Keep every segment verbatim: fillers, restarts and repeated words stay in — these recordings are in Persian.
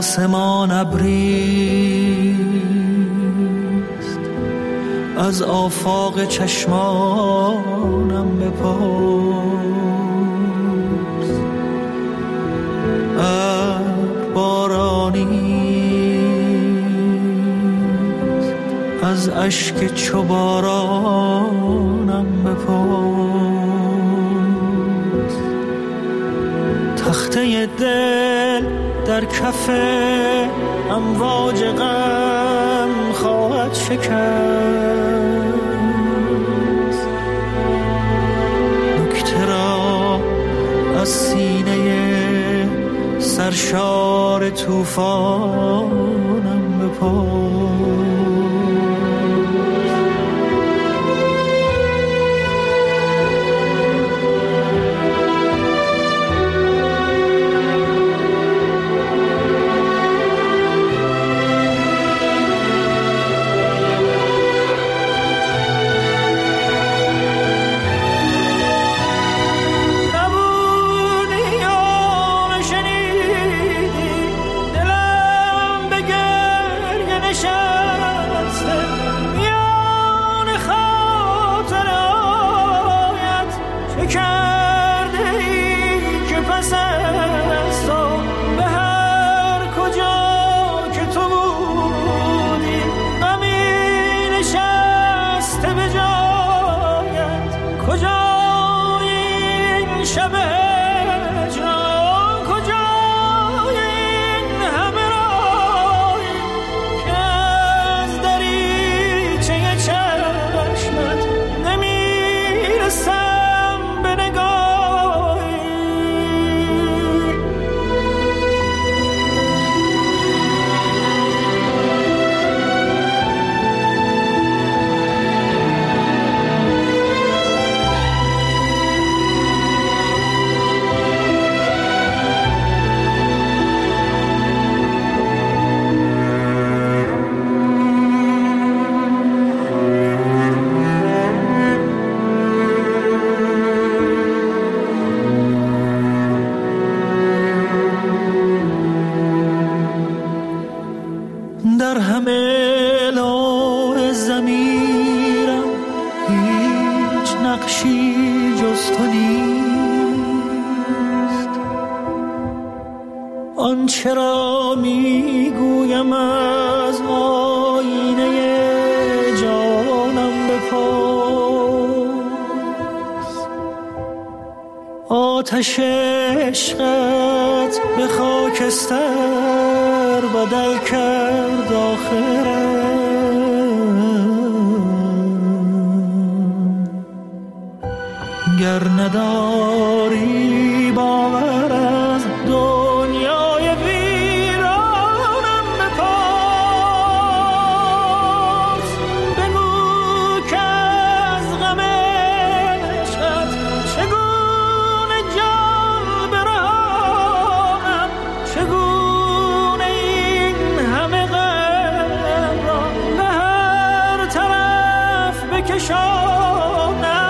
آسمان ابریست، از آفاق چشمانم بپرس. ابر بارانیست، از اشک چو بارانم بپرس. تخته دل در کف امواج غم خواهد شکست، نکته را از سینه سرشار طوفانم بپرس. در همه لوح ضمیرم هیچ نقشی جز تو نیست. آنچه را میگویم از آینه جانم بپرس. آتش عشقت به خاکستر بدل کرد آخرم. گر نداری باور از دنیای ویرانم بپرس. بگو که از غم عشقت چگونه جان برهانم، چگونه این همه غم را به هر طرف بکشانم.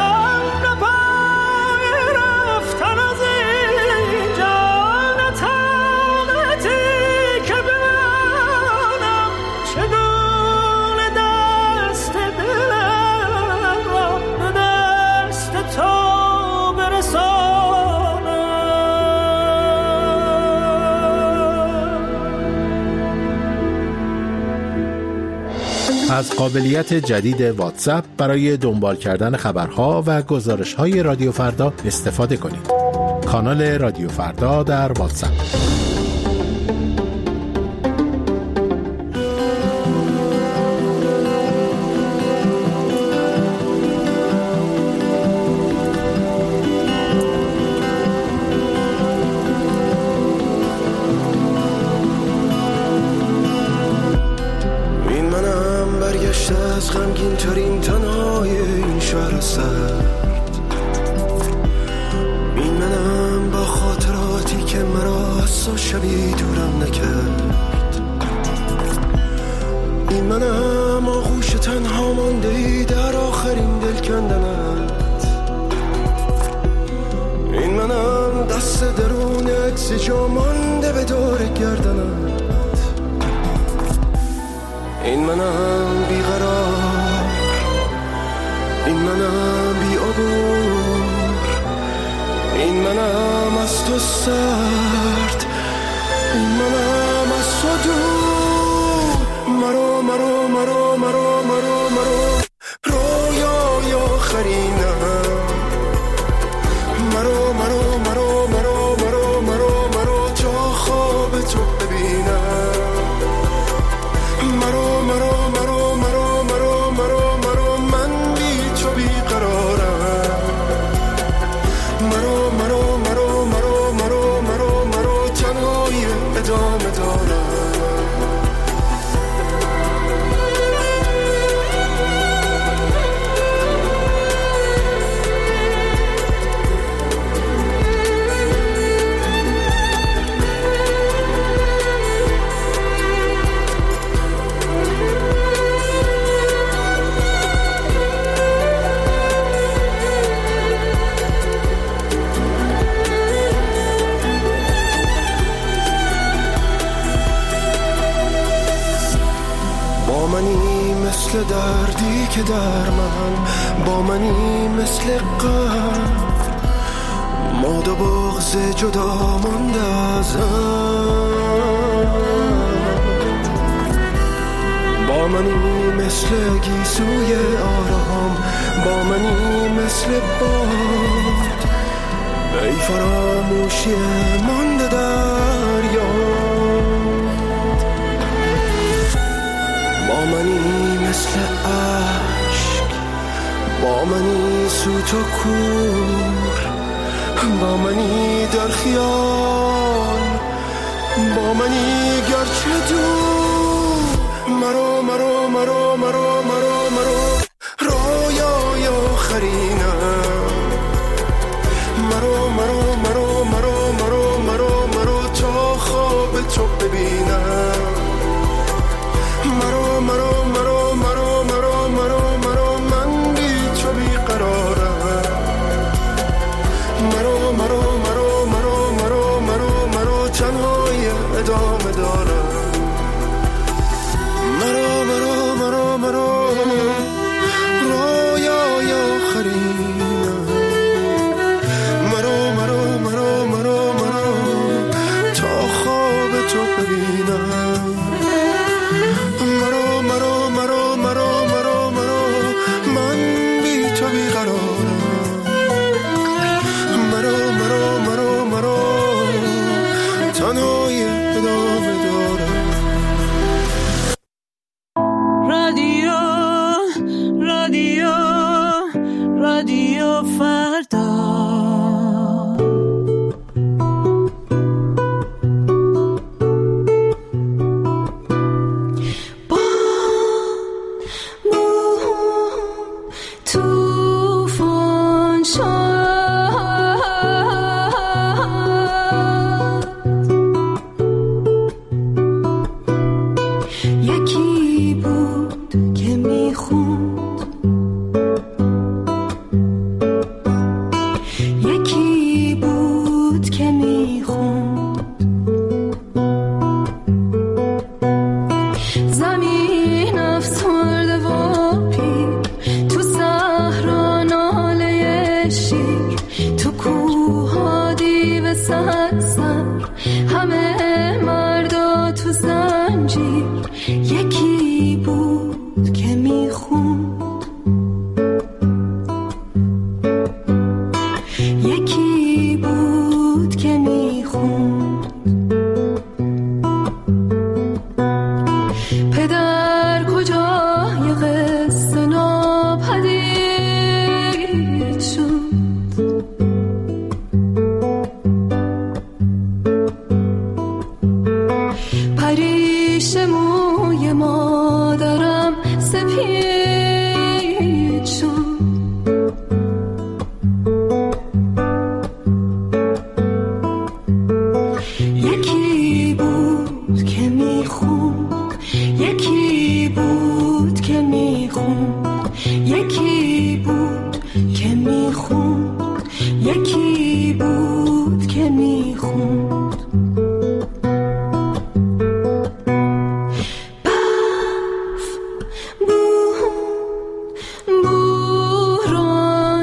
از قابلیت جدید واتساپ برای دنبال کردن خبرها و گزارش‌های رادیو فردا استفاده کنید. کانال رادیو فردا در واتساپ. از غمگین ترین تنهای این شهر سرد، این منم با خاطراتی که مرا از تو شبی دورم نکرد. این منم آغوش تنها ماندهی در آخرین دل کندنت. این منم دست درون عکس جا مانده به دور گردنت. این منم بیقرار، این منم بی عبور، این منم از تو سرد، این منم از تو دور. مرو مرو مرو مرو مرو مرو رویای آخرینم، مرو مرو مرو مرو مرو مرو مرو تا خواب تو ببینم، مرو مرو مرو مرو مرو مرو مرو من بی تو بیقرارم، مرو مرو مرو مرو مرو مرو مرو تنهایی ادامه دارم. مثل دردی که در من با منی، مثل قبل ماد و بغض جدا مانده ازم، با منی مثل گیسوی آرام، با منی مثل باد ای فراموشی مانده در یاد، با منی مثل عشق، با منی سوت و کور، با منی در خیال، با منی گرچه دور. مرو مرو مرو مرو مرو مرو رویای آخرینم، مرو مرو مرو مرو مرو مرو مرو تا خواب تو ببینم، مرو مرو مرو مرو مرو مرو مرو من بی تو بیقرارم، مرو مرو مرو مرو مرو مرو مرو تنهایی ادامه دارم، مرو مرو مرو مرو رویای آخرینم، مرو مرو مرو مرو مرو تا خواب تو ببینم، مرو مرو مرو مرو مرو مرو من بی تو بیقرارم، مرو مرو مرو مرو تنهایی ادامه دارم. رادیو رادیو رادیو فردا.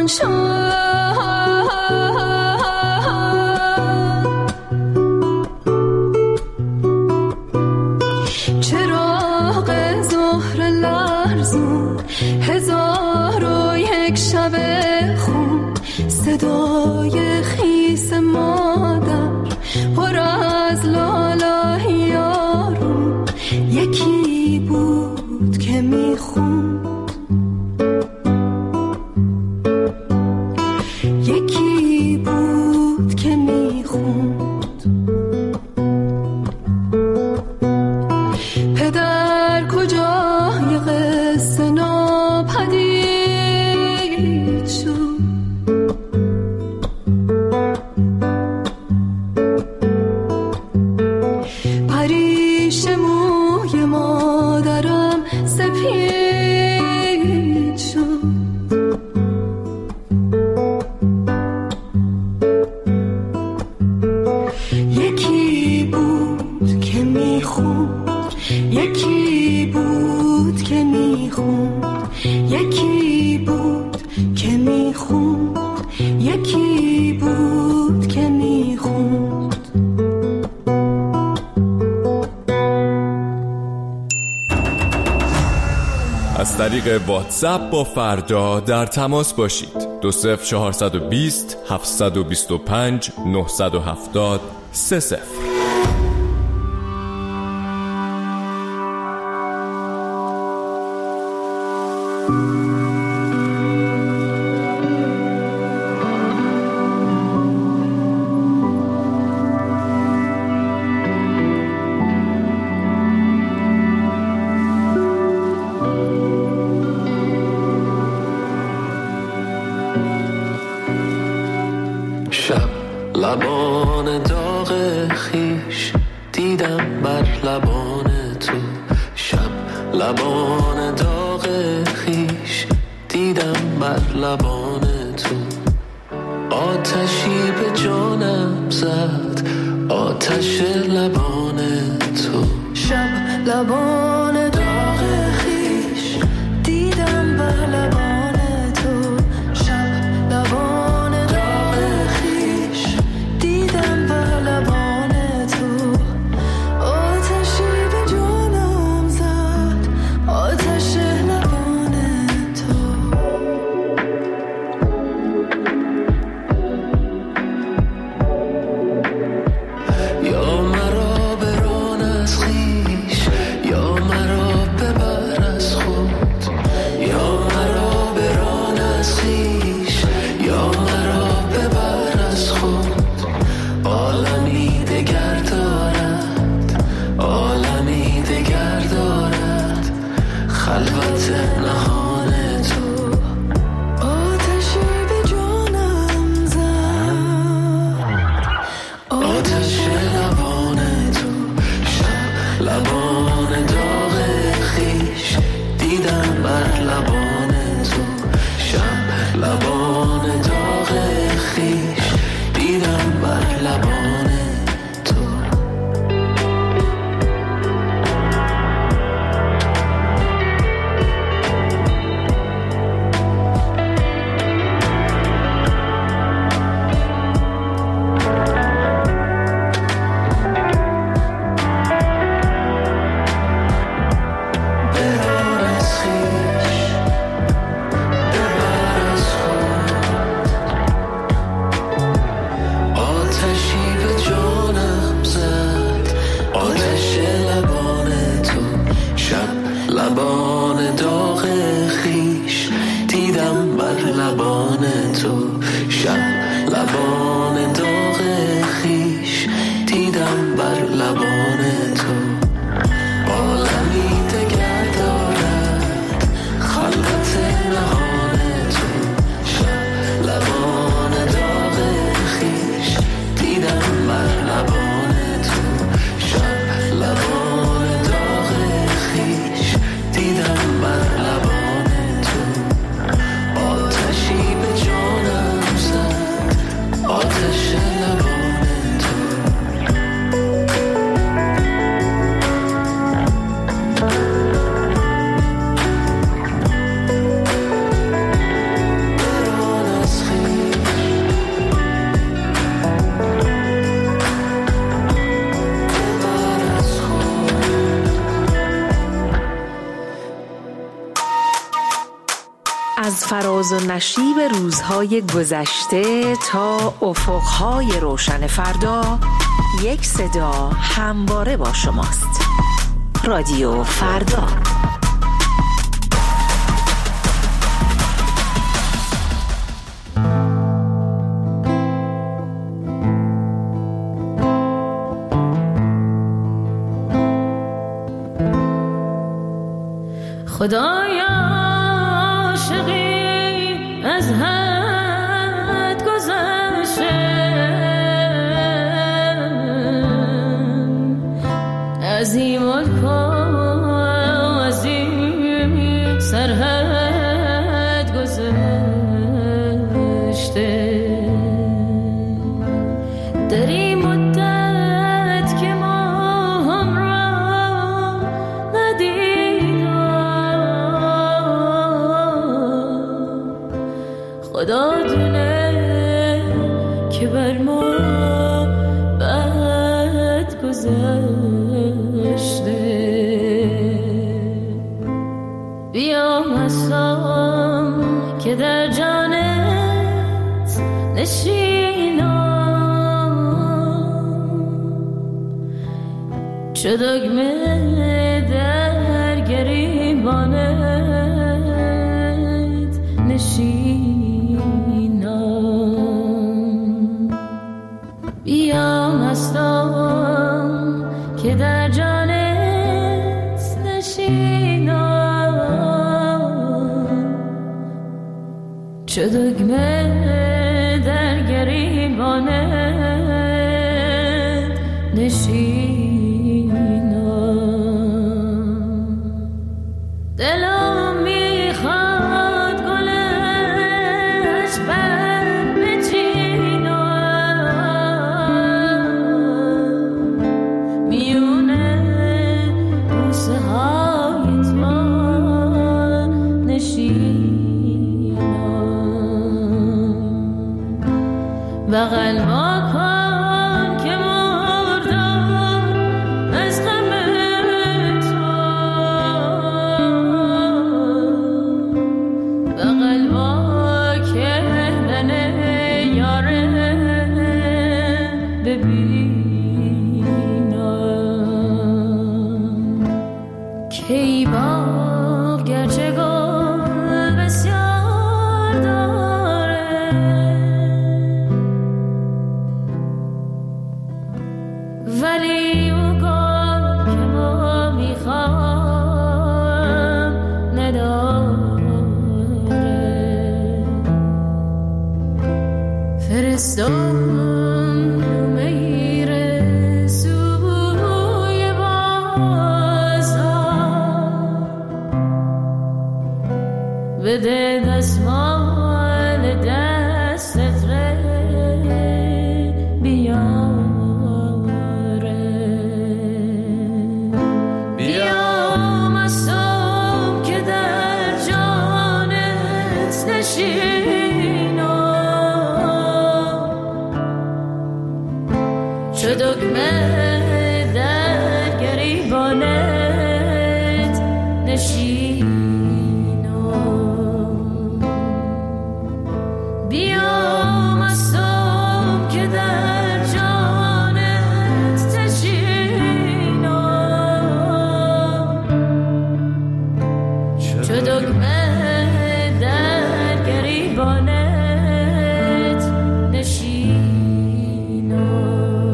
از طریق واتساپ با فردا در تماس باشید. دو صفر چهارصد و بیست هفتصد و بیست و پنج نهصد و هفتاد سه صفر. لبان داغ خیش دیدم بر لبان تو، شب لبان داغ خیش دیدم بر لبان تو. آتشی به جانم زد، آتش لبان تو. شب لبان داغ خیش دیدم بر لبان تو، شب لبان فراز و نشیب روزهای گذشته تا افقهای روشن فردا، یک صدا همواره با شماست. رادیو فردا. خدایا عاشقی از حد گذشته، از این ملک و از این سرحد گذشته. در این مدت که ما هم را ندیدم، خدا دونه که بر ما بد گذشته. بیا هستم که در جانت نشینم، چو دگمه در گریبانت نشینم. بیا هستم که در جانت نشینم، چو دگمه در گریبانت نشینم. دلم میخواد گلش بر بچینم، میونه بوسه های تو نشینم. بغل ما کن که مردم از غم تو، بغل ما کردن یاره ببینم. کی باغ گرچه گل بسیار داره، ولی او گل که ما میخوام نداره. فرستم میره سوی بازار، بده دستمال دستت ره بیاره. بیا مستم که در جانت نشینم، چو دگمه در گریبانت نشینم. بیا مستم که در جانت نشینم، چو دگمه در گریبانت نشینم.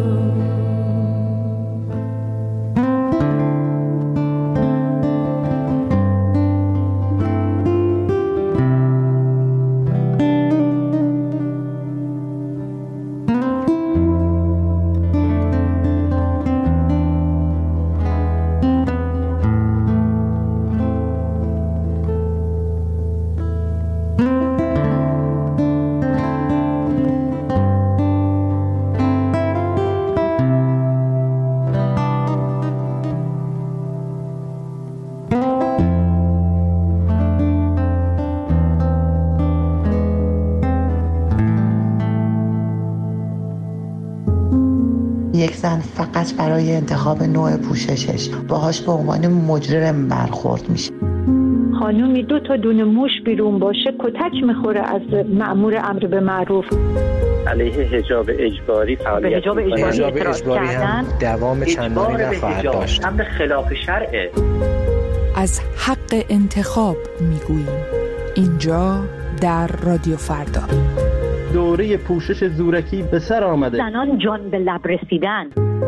یک زن فقط برای انتخاب نوع پوششش باهاش به عنوان مجرم برخورد میشه. خانومی دو تا دونه موش بیرون باشه کتک میخوره از مأمور امر به معروف. علیه حجاب اجباری فعالیت حجاب اجباری, حجاب اجباری هم دوام چندانی نخواهد داشت. امر خلاف شرعه. از حق انتخاب میگوییم اینجا در رادیو فردا. دوره پوشش زورکی به سر آمده. زنان جان به لب رسیدن.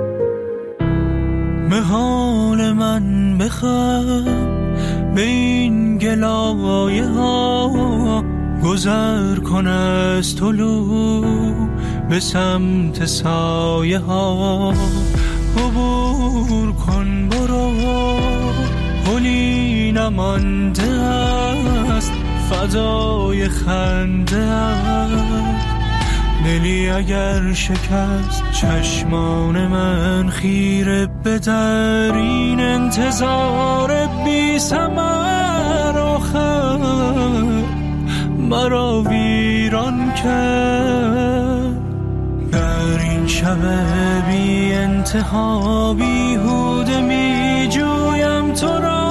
محال من بخوام به این گلایه ها گذر کن از طلوع به سمت سایه ها عبور کن برو پلی نمانده است فضای خنده است دلی اگر شکست چشمان من خیره به در این انتظار بی ثمر آخر مرا ویران کرد در این شب بی انتها بیهوده می جویم تو را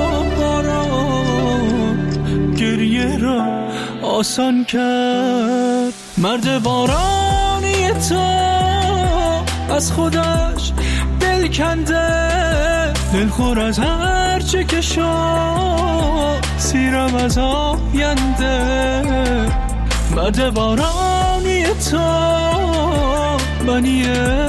باران گریه را آسان کرد مرد بارانی تو از خودش دل کنده دلخور از هر چه که شد سیرم از آینده مرد بارانی تو منی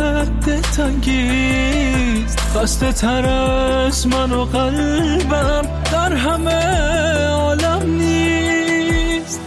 دلتنگیست خسته تر از من و قلبم در همه عالم نیست.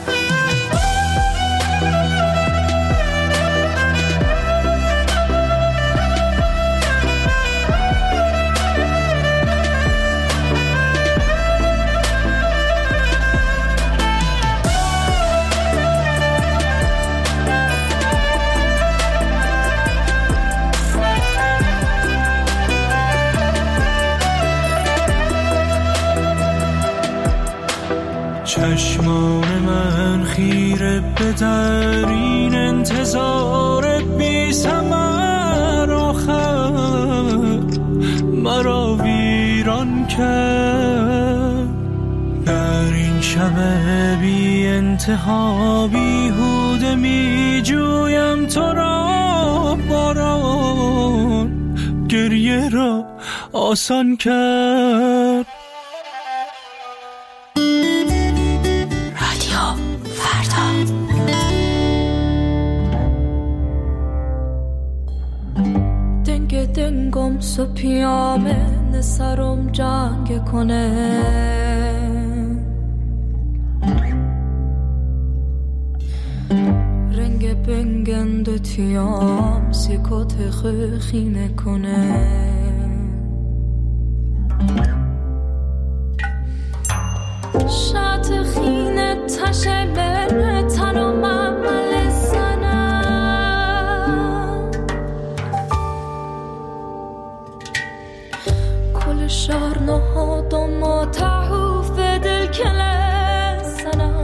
چشمان من خیره به در این انتظار بی ثمر آخر مرا ویران کرد در این شب بی انتها بیهوده می جویم تو را باران گریه را آسان کرد. دنگم سو پیامه نسرم جنگ کنه رنگ بنگند و تیام سیکوت خخینه کنه شات خینه تشه بره تنم عمل سنه کل شهر نهادم و تحوف دل کله سنه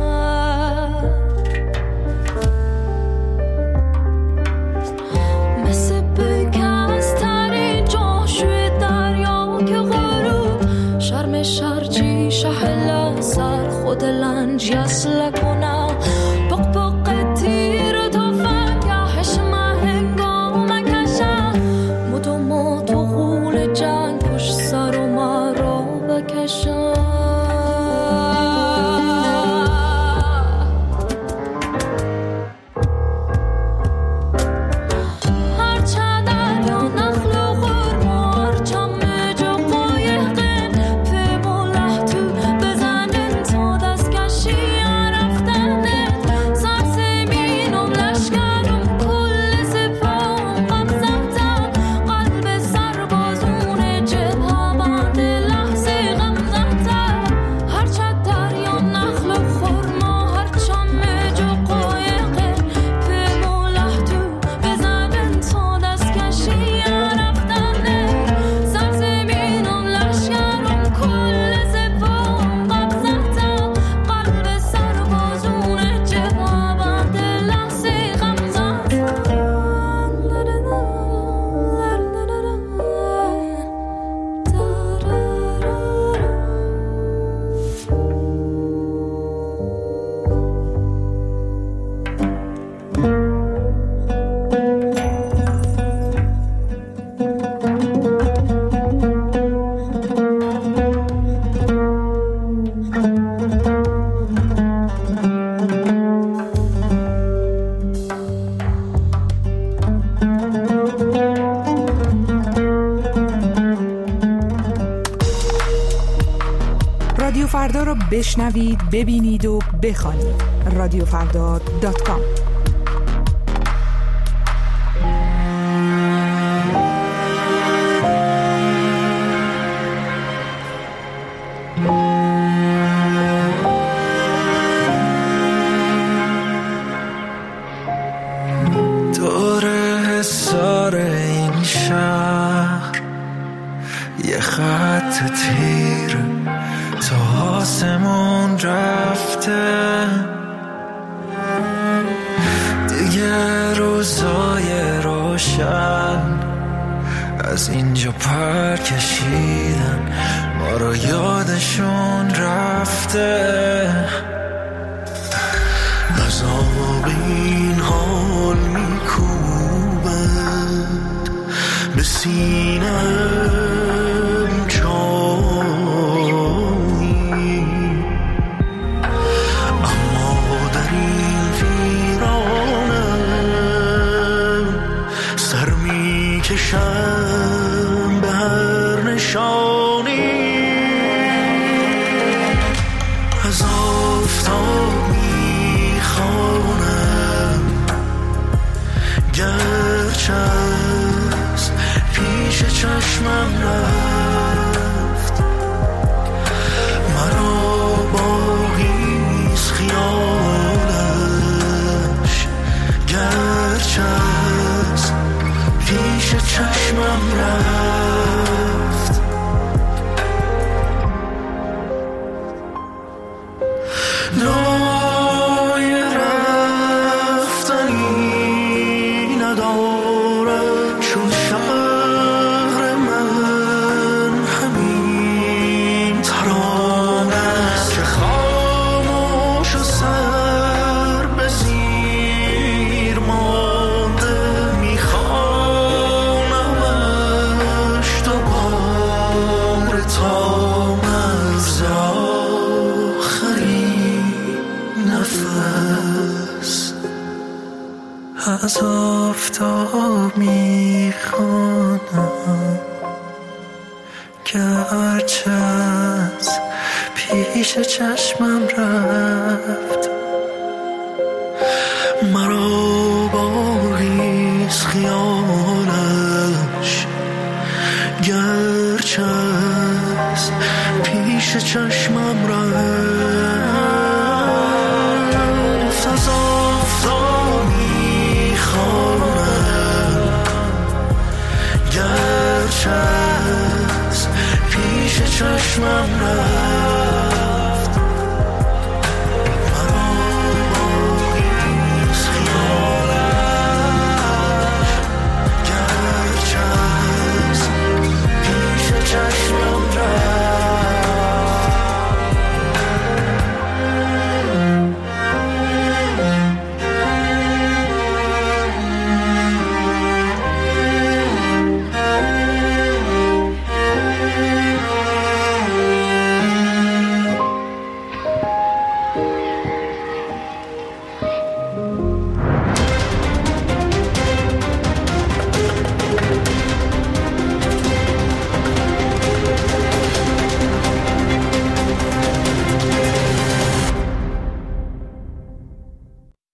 مثل بگستری جاشوی دریا که غروب شرم شرچی شهلا سر رو بشنوید، ببینید و بخوانید. رادیو فردا دات کام. تیر تا آسمون رفته، دیگه روزای روشن از اینجا پر کشیدن، ما رو یادشون رفته. از آب این حال میکوبند به سینه کشم به هر نشانی، از آفتاب میخوانم گرچه از پیش چشمم رفت، مرا باقیست خیالش گرچه از پیش چشمم رفت. رای رفتنی ندارد چون شهر من همین ترانه است که خاموش و سر به زیر مانده میخوانمش دوباره تا مرز آخرین نفس. از آفتاب میخوانم گرچه از پیش چشمم رفت، مرا باقیست خیالش گرچه از پیش چشمم